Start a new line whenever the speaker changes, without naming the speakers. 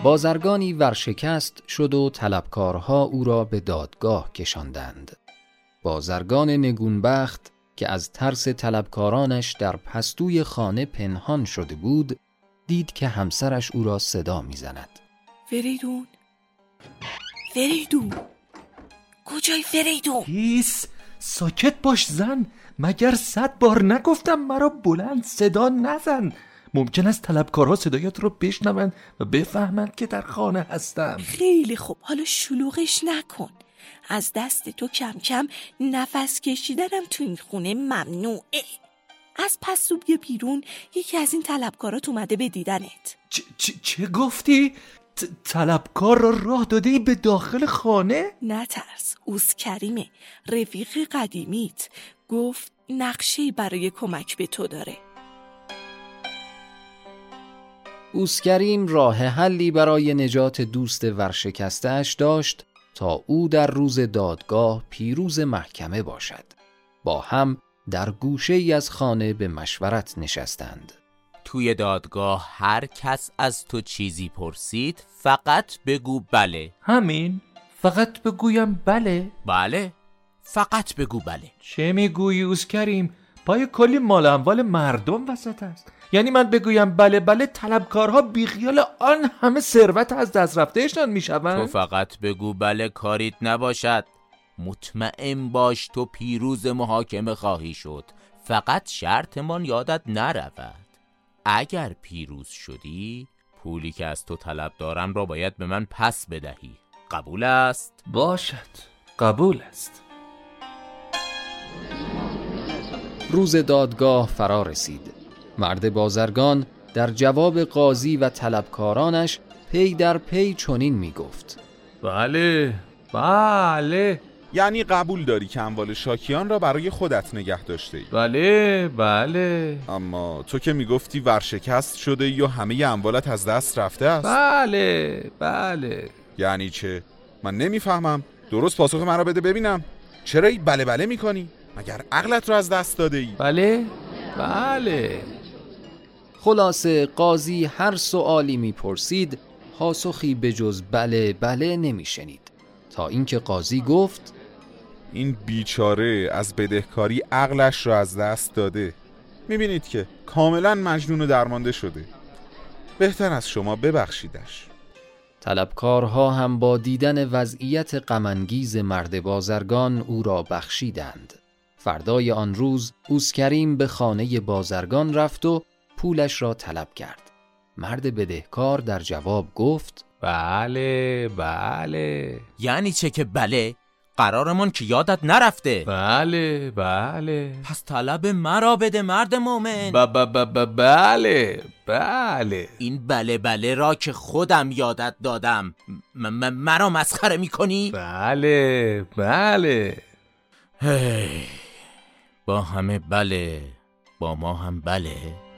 بازرگانی ورشکست شد و طلبکارها او را به دادگاه کشاندند. بازرگان نگونبخت که از ترس طلبکارانش در پستوی خانه پنهان شده بود، دید که همسرش او را صدا می‌زند.
فریدون، فریدون، کجای فریدون؟
هیس، ساکت باش زن. مگر 100 بار نگفتم مرا بلند صدا نزن؟ ممکن است طلبکارها صدایت رو بشنوند و بفهمند که در خانه هستم.
خیلی خوب، حالا شلوغش نکن. از دست تو کم کم نفس کشیدنم تو این خونه ممنوعه. از پس بیا بیرون، یکی از این طلبکارات اومده به دیدنت.
چه گفتی؟ طلبکار را راه دادی به داخل خانه؟
نترس، اوس کریمه، رفیق قدیمیت. گفت نقشه‌ای برای کمک به تو داره.
اوس کریم راه حلی برای نجات دوست ورشکسته‌اش داشت تا او در روز دادگاه پیروز محکمه باشد. با هم در گوشه‌ای از خانه به مشورت نشستند.
توی دادگاه هر کس از تو چیزی پرسید فقط بگو بله.
همین؟ فقط بگویم بله؟
بله، فقط بگو بله.
چه میگویی اوس کریم؟ پای کلی مال اموال مردم وسط است. یعنی من بگویم بله بله طلبکارها بیخیال آن همه ثروت از دست رفتهشان میشوند؟
تو فقط بگو بله، کاریت نباشد. مطمئن باش تو پیروز محاکمه خواهی شد. فقط شرطمان یادت نرود. اگر پیروز شدی پولی که از تو طلب دارم را باید به من پس بدهی. قبول است؟
باشد، قبول است.
روز دادگاه فرا رسید. مرد بازرگان در جواب قاضی و طلبکارانش پی در پی چنین می گفت:
بله بله.
یعنی قبول داری که اموال شاکیان را برای خودت نگه داشته ای؟
بله بله.
اما تو که میگفتی ورشکست شده ای و همه اموالت از دست رفته است.
بله بله.
یعنی چه؟ من نمیفهمم. درست پاسخ من را بده ببینم. چرا ای بله بله میکنی؟ مگر عقلت رو از دست داده ای؟
بله بله.
خلاصه قاضی هر سؤالی میپرسید پاسخی به جز بله بله نمیشنید، تا اینکه قاضی گفت:
این بیچاره از بدهکاری عقلش را از دست داده. میبینید که کاملا مجنون و درمانده شده. بهتر از شما ببخشیدش.
طلبکارها هم با دیدن وضعیت غم‌انگیز مرد بازرگان او را بخشیدند. فردای آن روز اوس کریم به خانه بازرگان رفت و پولش را طلب کرد. مرد بدهکار در جواب گفت:
بله بله.
یعنی چه که بله؟ قرارمان که یادت نرفته.
بله بله.
پس طلب مرا بده مرد مومن.
بله بله.
این بله بله را که خودم یادت دادم مرا مسخره میکنی؟
بله بله.
با همه بله، با ما هم بله.